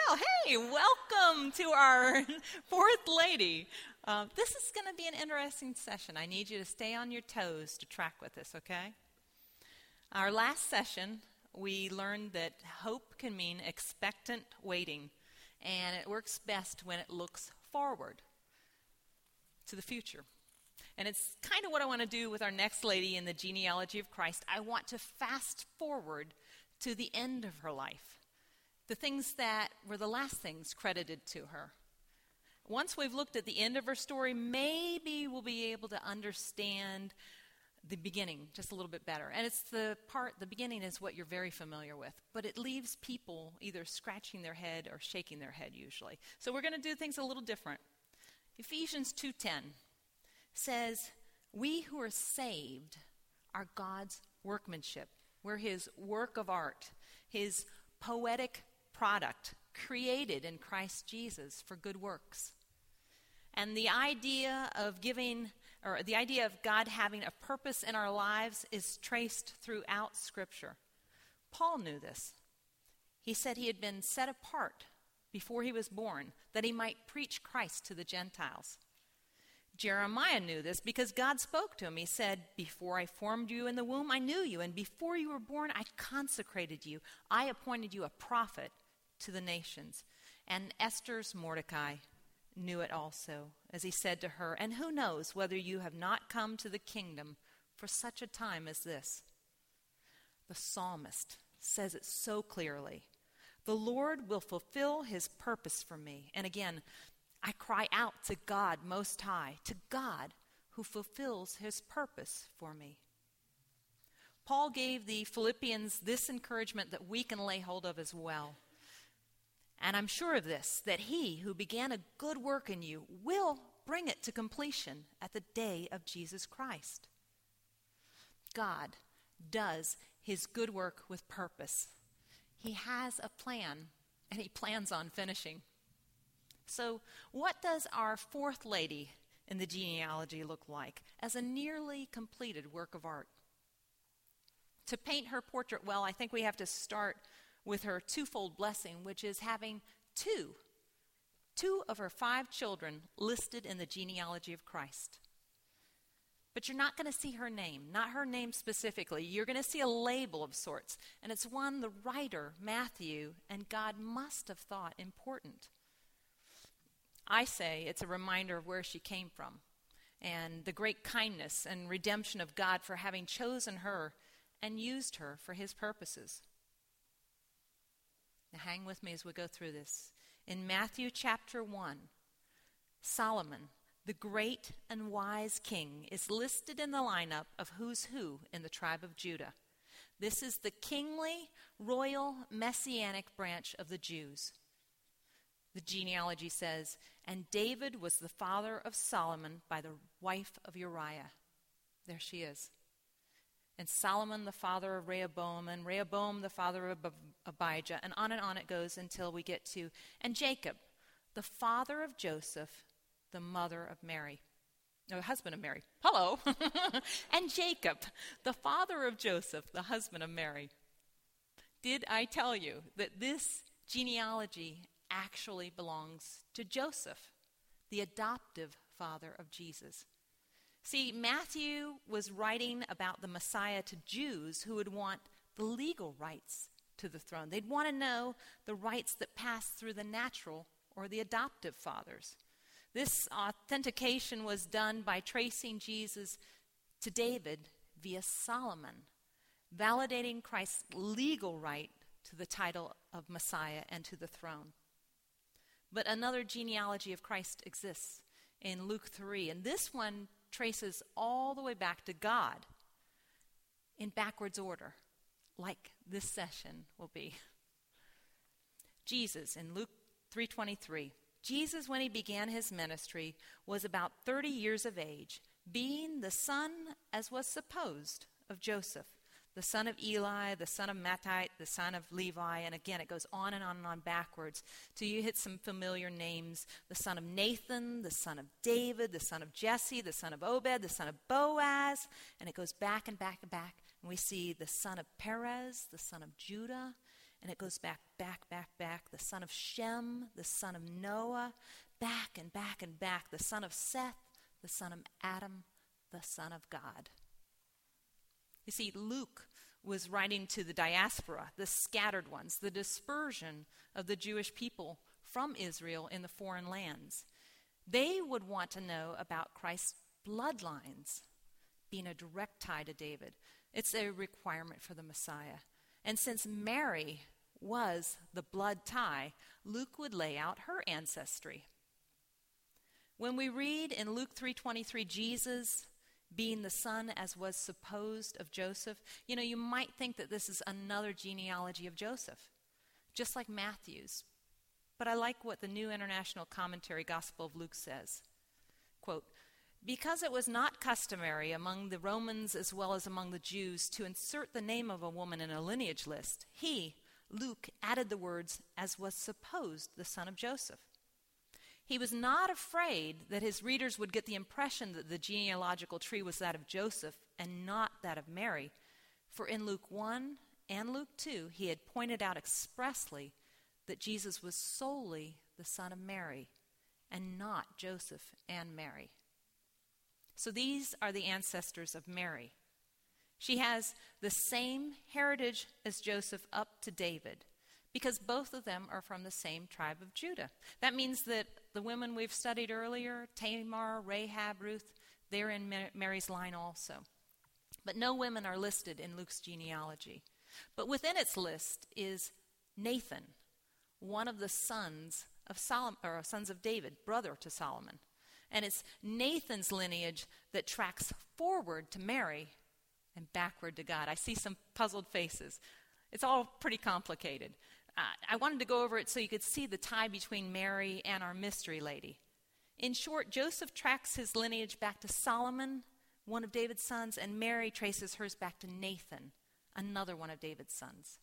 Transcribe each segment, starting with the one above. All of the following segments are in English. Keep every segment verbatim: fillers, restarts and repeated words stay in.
Well, hey, welcome to our fourth lady. Uh, this is going to be an interesting session. I need you to stay on your toes to track with us, okay? Our last session, we learned that hope can mean expectant waiting, and it works best when it looks forward to the future. And it's kind of what I want to do with our next lady in the genealogy of Christ. I want to fast forward to the end of her life, the things that were the last things credited to her. Once we've looked at the end of her story, maybe we'll be able to understand the beginning just a little bit better. And it's the part, the beginning is what you're very familiar with, but it leaves people either scratching their head or shaking their head usually. So we're going to do things a little different. Ephesians two ten says, "We who are saved are God's workmanship." We're his work of art, his poetic product, created in Christ Jesus for good works. And the idea of giving, or the idea of God having a purpose in our lives is traced throughout Scripture. Paul knew this. He said he had been set apart before he was born, that he might preach Christ to the Gentiles. Jeremiah knew this because God spoke to him. He said, "Before I formed you in the womb, I knew you, and before you were born, I consecrated you. I appointed you a prophet to the nations." And Esther's Mordecai knew it also, as he said to her, "And who knows whether you have not come to the kingdom for such a time as this?" The psalmist says it so clearly. "The Lord will fulfill his purpose for me." And again, I cry out to God Most High, to God who fulfills his purpose for me. Paul gave the Philippians this encouragement that we can lay hold of as well. And I'm sure of this, that he who began a good work in you will bring it to completion at the day of Jesus Christ. God does his good work with purpose. He has a plan, and he plans on finishing. So what does our fourth lady in the genealogy look like as a nearly completed work of art? To paint her portrait well, I think we have to start with her twofold blessing, which is having two, two of her five children listed in the genealogy of Christ. But you're not going to see her name, not her name specifically. You're going to see a label of sorts, and it's one the writer, Matthew, and God must have thought important. I say it's a reminder of where she came from and the great kindness and redemption of God for having chosen her and used her for his purposes. Now hang with me as we go through this. In Matthew chapter one, Solomon, the great and wise king, is listed in the lineup of who's who in the tribe of Judah. This is the kingly, royal, messianic branch of the Jews. The genealogy says, "And David was the father of Solomon by the wife of Uriah." There she is. "And Solomon the father of Rehoboam, and Rehoboam the father of Abijah," and on and on it goes until we get to, "And Jacob, the father of Joseph, the mother of Mary." No, husband of Mary. Hello. "And Jacob, the father of Joseph, the husband of Mary." Did I tell you that this genealogy actually belongs to Joseph, the adoptive father of Jesus? See, Matthew was writing about the Messiah to Jews who would want the legal rights to the throne. They'd want to know the rights that pass through the natural or the adoptive fathers. This authentication was done by tracing Jesus to David via Solomon, validating Christ's legal right to the title of Messiah and to the throne. But another genealogy of Christ exists in Luke three, and this one traces all the way back to God in backwards order, like this session will be. Jesus, in Luke three twenty-three, "Jesus, when he began his ministry, was about thirty years of age, being the son, as was supposed, of Joseph, the son of Eli, the son of Mattite, the son of Levi," and again it goes on and on and on backwards till you hit some familiar names: the son of Nathan, the son of David, the son of Jesse, the son of Obed, the son of Boaz, and it goes back and back and back, and we see the son of Perez, the son of Judah, And it goes back, back, back, back. The son of Shem, the son of Noah, back and back and back. The son of Seth, the son of Adam, the son of God. You see, Luke was writing to the diaspora, the scattered ones, the dispersion of the Jewish people from Israel in the foreign lands. They would want to know about Christ's bloodlines being a direct tie to David. It's a requirement for the Messiah. And since Mary was the blood tie, Luke would lay out her ancestry. When we read in Luke three twenty-three, Jesus being the son as was supposed of Joseph, you know, you might think that this is another genealogy of Joseph, just like Matthew's. But I like what the New International Commentary Gospel of Luke says. Quote, "Because it was not customary among the Romans as well as among the Jews to insert the name of a woman in a lineage list, he, Luke, added the words, as was supposed the son of Joseph. He was not afraid that his readers would get the impression that the genealogical tree was that of Joseph and not that of Mary, for in Luke one and Luke two he had pointed out expressly that Jesus was solely the son of Mary and not Joseph and Mary." So these are the ancestors of Mary. She has the same heritage as Joseph up to David, because both of them are from the same tribe of Judah. That means that the women we've studied earlier, Tamar, Rahab, Ruth, they're in Mary's line also. But no women are listed in Luke's genealogy. But within its list is Nathan, one of the sons of Solomon, or sons of David, brother to Solomon. And it's Nathan's lineage that tracks forward to Mary and backward to God. I see some puzzled faces. It's all pretty complicated. Uh, I wanted to go over it so you could see the tie between Mary and our mystery lady. In short, Joseph tracks his lineage back to Solomon, one of David's sons, and Mary traces hers back to Nathan, another one of David's sons.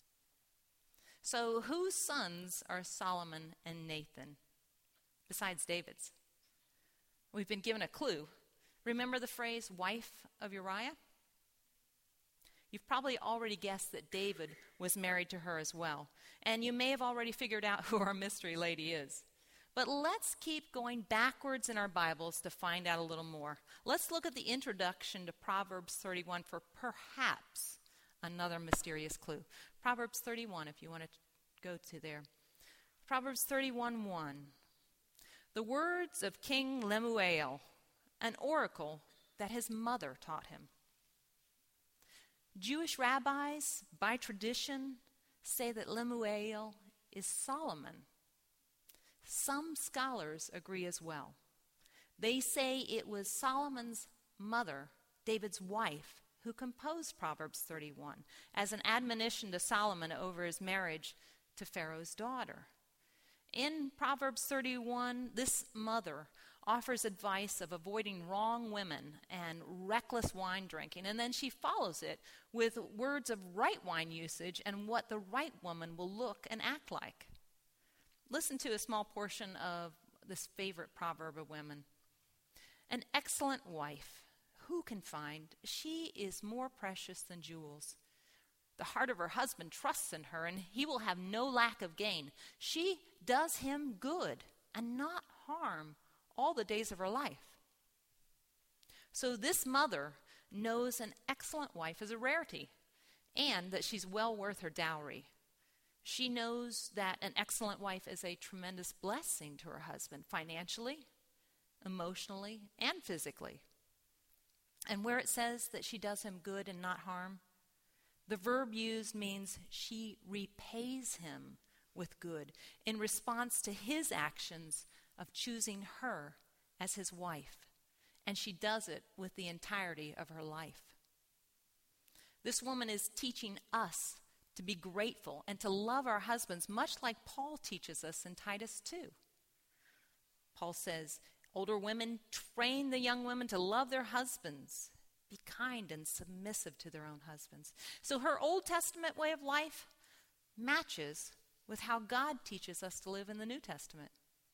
So whose sons are Solomon and Nathan, besides David's? We've been given a clue. Remember the phrase, wife of Uriah? You've probably already guessed that David was married to her as well. And you may have already figured out who our mystery lady is. But let's keep going backwards in our Bibles to find out a little more. Let's look at the introduction to Proverbs thirty-one for perhaps another mysterious clue. Proverbs thirty-one, if you want to go to there. Proverbs thirty-one one. The words of King Lemuel, an oracle that his mother taught him. Jewish rabbis, by tradition, say that Lemuel is Solomon. Some scholars agree as well. They say it was Solomon's mother, David's wife, who composed Proverbs thirty-one as an admonition to Solomon over his marriage to Pharaoh's daughter. In Proverbs thirty-one, this mother offers advice of avoiding wrong women and reckless wine drinking, and then she follows it with words of right wine usage and what the right woman will look and act like. Listen to a small portion of this favorite proverb of women. An excellent wife, who can find? She is more precious than jewels. The heart of her husband trusts in her, and he will have no lack of gain. She does him good and not harm all the days of her life. So this mother knows an excellent wife is a rarity and that she's well worth her dowry. She knows that an excellent wife is a tremendous blessing to her husband financially, emotionally, and physically. And where it says that she does him good and not harm, the verb used means she repays him with good in response to his actions of choosing her as his wife. And she does it with the entirety of her life. This woman is teaching us to be grateful and to love our husbands, much like Paul teaches us in Titus two. Paul says, older women, train the young women to love their husbands. Be kind and submissive to their own husbands. So her Old Testament way of life matches with how God teaches us to live in the New Testament.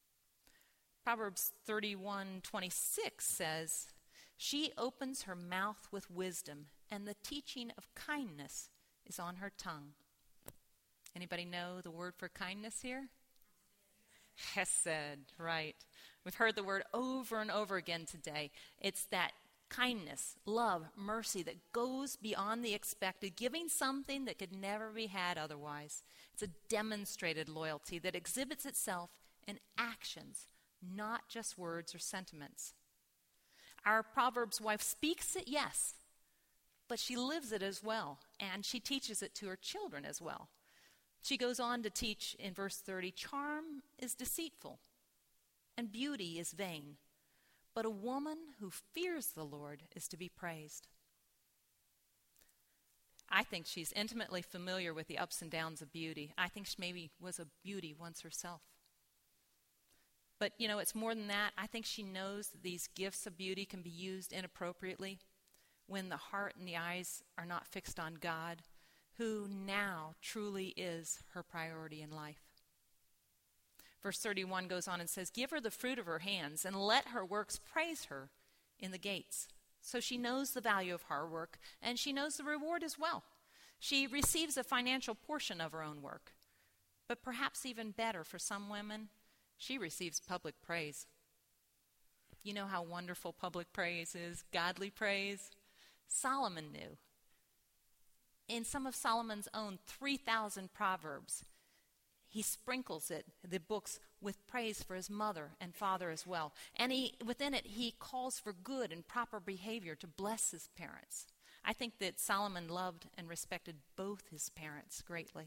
Proverbs thirty-one twenty-six says, she opens her mouth with wisdom, and the teaching of kindness is on her tongue. Anybody know the word for kindness here? Chesed, right. We've heard the word over and over again today. It's that kindness, love, mercy that goes beyond the expected, giving something that could never be had otherwise. It's a demonstrated loyalty that exhibits itself in actions, not just words or sentiments. Our Proverbs wife speaks it, yes, but she lives it as well, and she teaches it to her children as well. She goes on to teach in verse thirty, charm is deceitful, and beauty is vain, but a woman who fears the Lord is to be praised. I think she's intimately familiar with the ups and downs of beauty. I think she maybe was a beauty once herself. But, you know, it's more than that. I think she knows that these gifts of beauty can be used inappropriately when the heart and the eyes are not fixed on God, who now truly is her priority in life. Verse thirty-one goes on and says, give her the fruit of her hands and let her works praise her in the gates. So she knows the value of hard work, and she knows the reward as well. She receives a financial portion of her own work. But perhaps even better for some women, she receives public praise. You know how wonderful public praise is, godly praise? Solomon knew. In some of Solomon's own three thousand Proverbs, he sprinkles it, the books, with praise for his mother and father as well. And he, within it, he calls for good and proper behavior to bless his parents. I think that Solomon loved and respected both his parents greatly.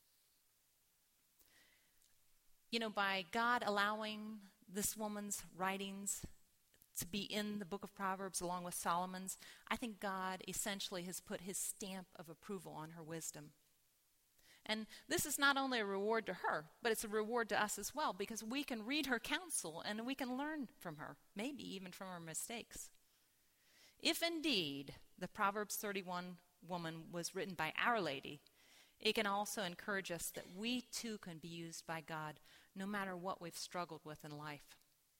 You know, by God allowing this woman's writings to be in the book of Proverbs along with Solomon's, I think God essentially has put his stamp of approval on her wisdom. And this is not only a reward to her, but it's a reward to us as well, because we can read her counsel and we can learn from her, maybe even from her mistakes. If indeed the Proverbs thirty-one woman was written by Our Lady, it can also encourage us that we too can be used by God, no matter what we've struggled with in life.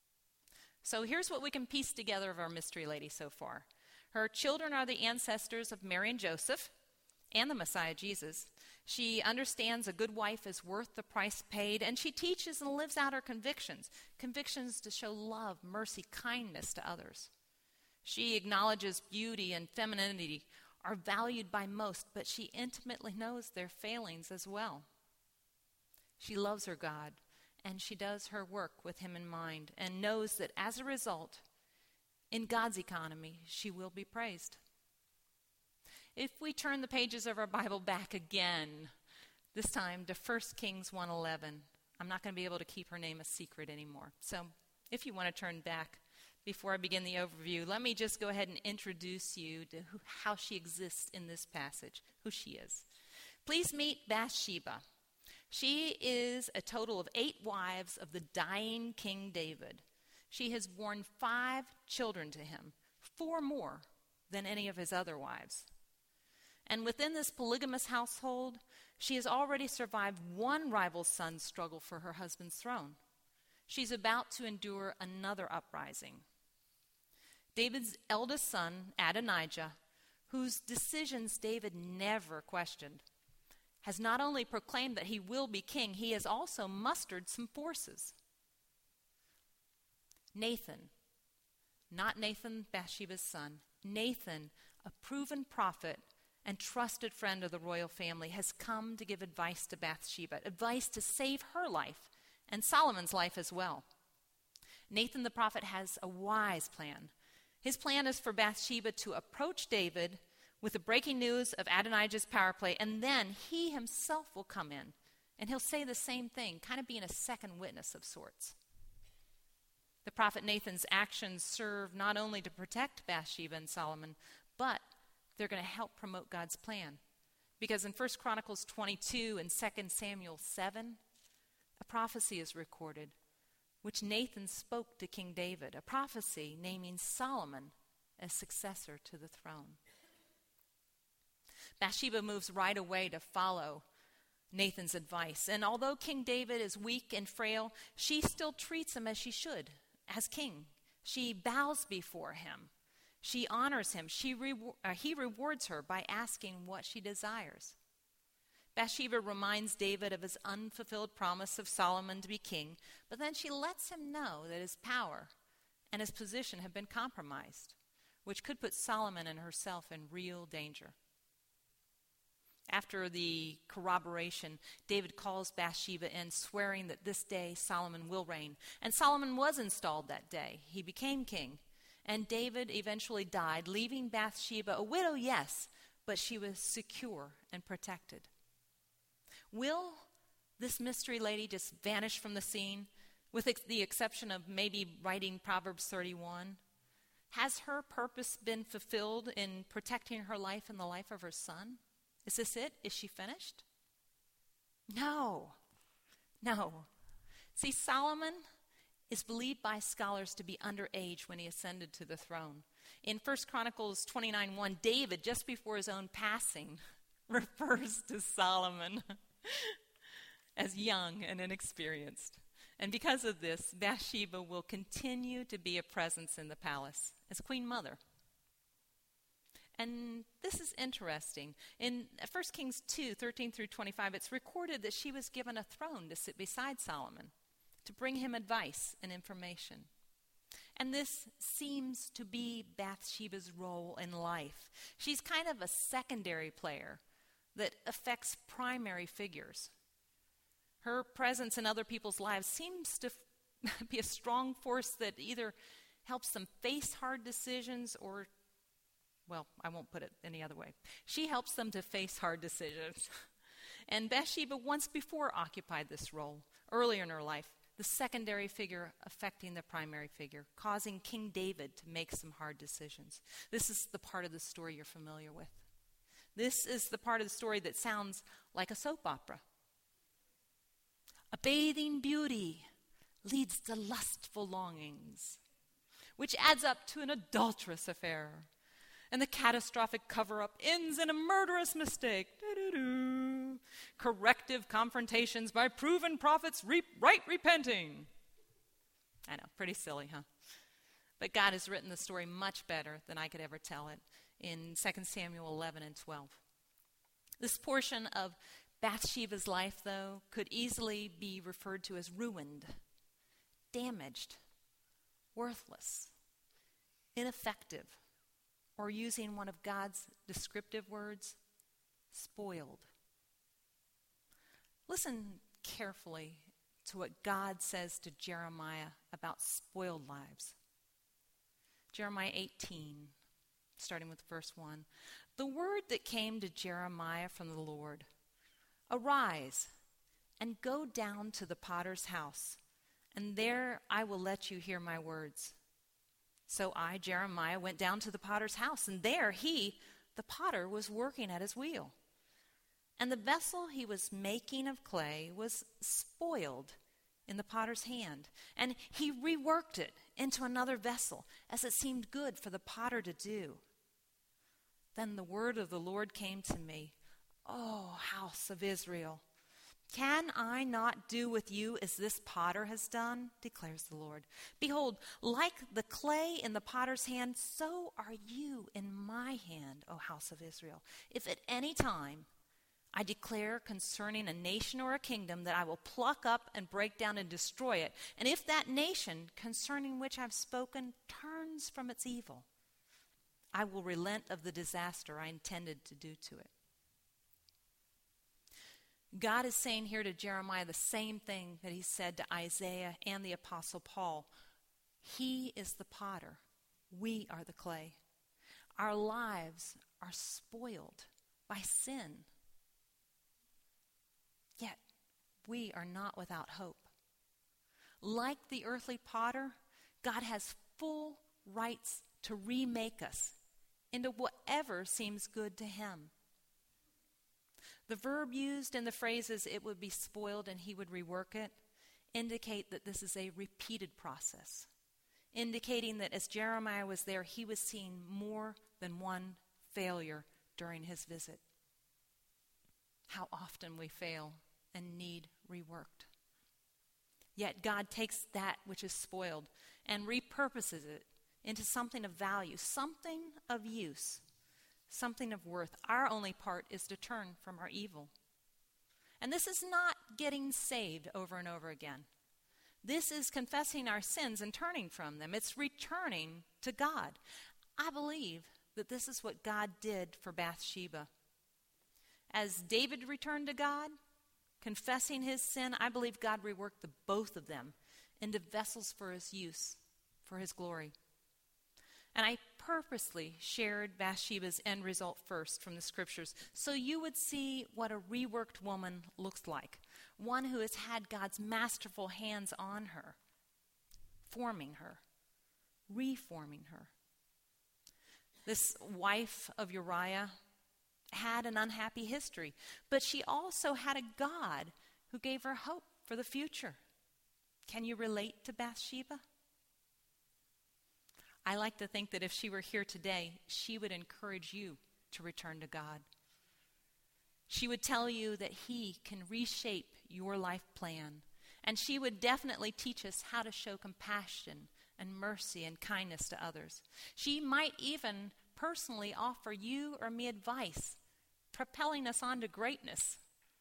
So here's what we can piece together of our mystery lady so far. Her children are the ancestors of Mary and Joseph and the Messiah, Jesus. She understands a good wife is worth the price paid, and she teaches and lives out her convictions, convictions to show love, mercy, kindness to others. She acknowledges beauty and femininity are valued by most, but she intimately knows their failings as well. She loves her God, and she does her work with him in mind, and knows that as a result, in God's economy, she will be praised. If we turn the pages of our Bible back again, this time to First Kings one eleven, I'm not going to be able to keep her name a secret anymore. So if you want to turn back before I begin the overview, let me just go ahead and introduce you to who, how she exists in this passage, who she is. Please meet Bathsheba. She is a total of eight wives of the dying King David. She has borne five children to him, four more than any of his other wives. And within this polygamous household, she has already survived one rival son's struggle for her husband's throne. She's about to endure another uprising. David's eldest son, Adonijah, whose decisions David never questioned, has not only proclaimed that he will be king, he has also mustered some forces. Nathan, not Nathan, Bathsheba's son, Nathan, a proven prophet and trusted friend of the royal family, has come to give advice to Bathsheba, advice to save her life and Solomon's life as well. Nathan the prophet has a wise plan. His plan is for Bathsheba to approach David with the breaking news of Adonijah's power play, and then he himself will come in, and he'll say the same thing, kind of being a second witness of sorts. The prophet Nathan's actions serve not only to protect Bathsheba and Solomon, but they're going to help promote God's plan. Because in First Chronicles twenty-two and Second Samuel seven, a prophecy is recorded, which Nathan spoke to King David, a prophecy naming Solomon as successor to the throne. Bathsheba moves right away to follow Nathan's advice. And although King David is weak and frail, she still treats him as she should, as king. She bows before him. She honors him. She re- uh, he rewards her by asking what she desires. Bathsheba reminds David of his unfulfilled promise of Solomon to be king, but then she lets him know that his power and his position have been compromised, which could put Solomon and herself in real danger. After the corroboration, David calls Bathsheba in, swearing that this day Solomon will reign. And Solomon was installed that day. He became king. And David eventually died, leaving Bathsheba a widow, yes, but she was secure and protected. Will this mystery lady just vanish from the scene, with ex- the exception of maybe writing Proverbs thirty-one? Has her purpose been fulfilled in protecting her life and the life of her son? Is this it? Is she finished? No. No. See, Solomon is believed by scholars to be underage when he ascended to the throne. In First Chronicles twenty-nine one, David, just before his own passing, refers to Solomon as young and inexperienced. And because of this, Bathsheba will continue to be a presence in the palace as Queen Mother. And this is interesting. In First Kings two, thirteen through twenty-five, it's recorded that she was given a throne to sit beside Solomon, to bring him advice and information. And this seems to be Bathsheba's role in life. She's kind of a secondary player that affects primary figures. Her presence in other people's lives seems to f- be a strong force that either helps them face hard decisions or, well, I won't put it any other way. She helps them to face hard decisions. And Bathsheba once before occupied this role, earlier in her life, the secondary figure affecting the primary figure, causing King David to make some hard decisions. This is the part of the story you're familiar with. This is the part of the story that sounds like a soap opera. A bathing beauty leads to lustful longings, which adds up to an adulterous affair. And the catastrophic cover-up ends in a murderous mistake. Doo-doo-doo. Corrective confrontations by proven prophets re- right repenting. I know, pretty silly, huh? But God has written the story much better than I could ever tell it in Second Samuel eleven and twelve. This portion of Bathsheba's life, though, could easily be referred to as ruined, damaged, worthless, ineffective, or using one of God's descriptive words, spoiled. Listen carefully to what God says to Jeremiah about spoiled lives. Jeremiah eighteen, starting with verse one. The word that came to Jeremiah from the Lord, arise and go down to the potter's house, and there I will let you hear my words. So I, Jeremiah, went down to the potter's house, and there he, the potter, was working at his wheel. And the vessel he was making of clay was spoiled in the potter's hand, and he reworked it into another vessel, as it seemed good for the potter to do. Then the word of the Lord came to me, O house of Israel, can I not do with you as this potter has done, declares the Lord. Behold, like the clay in the potter's hand, so are you in my hand, O house of Israel. If at any time I declare concerning a nation or a kingdom that I will pluck up and break down and destroy it, and if that nation concerning which I've spoken turns from its evil, I will relent of the disaster I intended to do to it. God is saying here to Jeremiah the same thing that he said to Isaiah and the Apostle Paul. He is the potter. We are the clay. Our lives are spoiled by sin. Yet we are not without hope. Like the earthly potter, God has full rights to remake us into whatever seems good to him. The verb used in the phrases, it would be spoiled and he would rework it, indicate that this is a repeated process, indicating that as Jeremiah was there, he was seeing more than one failure during his visit. How often we fail and need reworked. Yet God takes that which is spoiled and repurposes it into something of value, something of use, something of worth. Our only part is to turn from our evil. And this is not getting saved over and over again. This is confessing our sins and turning from them. It's returning to God. I believe that this is what God did for Bathsheba. As David returned to God, confessing his sin, I believe God reworked the both of them into vessels for his use, for his glory. And I purposely shared Bathsheba's end result first from the scriptures so you would see what a reworked woman looks like. One who has had God's masterful hands on her, forming her, reforming her. This wife of Uriah had an unhappy history, but she also had a God who gave her hope for the future. Can you relate to Bathsheba? I like to think that if she were here today, she would encourage you to return to God. She would tell you that he can reshape your life plan. And she would definitely teach us how to show compassion and mercy and kindness to others. She might even personally offer you or me advice, propelling us on to greatness.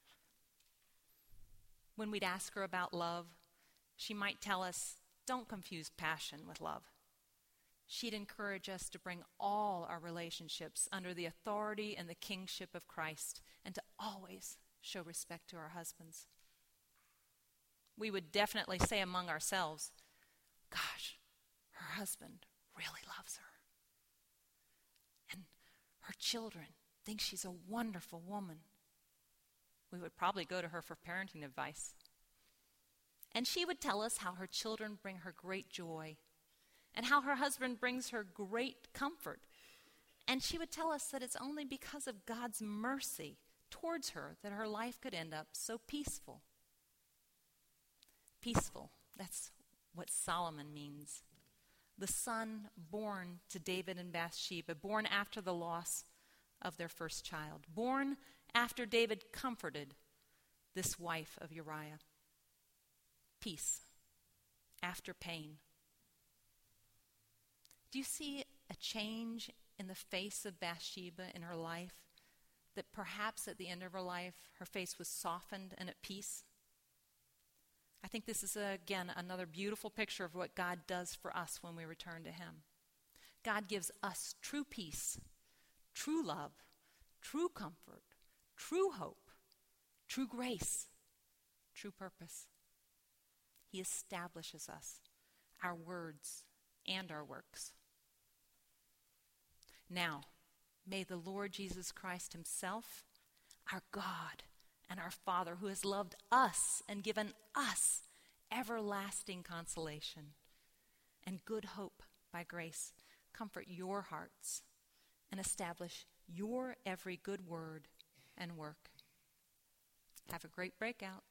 When we'd ask her about love, she might tell us, don't confuse passion with love. She'd encourage us to bring all our relationships under the authority and the kingship of Christ and to always show respect to our husbands. We would definitely say among ourselves, gosh, her husband really loves her. And her children think she's a wonderful woman. We would probably go to her for parenting advice. And she would tell us how her children bring her great joy and how her husband brings her great comfort. And she would tell us that it's only because of God's mercy towards her that her life could end up so peaceful. Peaceful, that's what Solomon means. The son born to David and Bathsheba, born after the loss of their first child, born after David comforted this wife of Uriah. Peace after pain. Do you see a change in the face of Bathsheba in her life? That perhaps at the end of her life, her face was softened and at peace? I think this is, uh, again, another beautiful picture of what God does for us when we return to him. God gives us true peace, true love, true comfort, true hope, true grace, true purpose. He establishes us, our words and our works. Now, may the Lord Jesus Christ himself, our God and our Father, who has loved us and given us everlasting consolation and good hope by grace, comfort your hearts and establish your every good word and work. Have a great breakout.